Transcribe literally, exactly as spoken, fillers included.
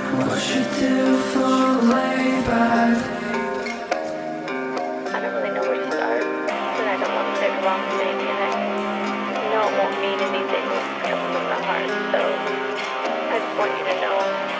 What you do for way back. I don't really know where to start, but I don't want to say the wrong thing, and I know it won't mean anything coming from the heart, so I just want you to know